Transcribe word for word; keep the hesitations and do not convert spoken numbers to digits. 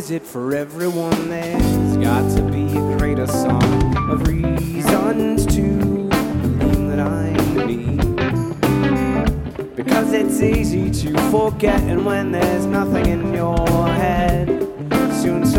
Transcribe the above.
is it for everyone? There's got to be a greater song of reasons to believe that I'm me. Because it's easy to forget, and when there's nothing in your head, soon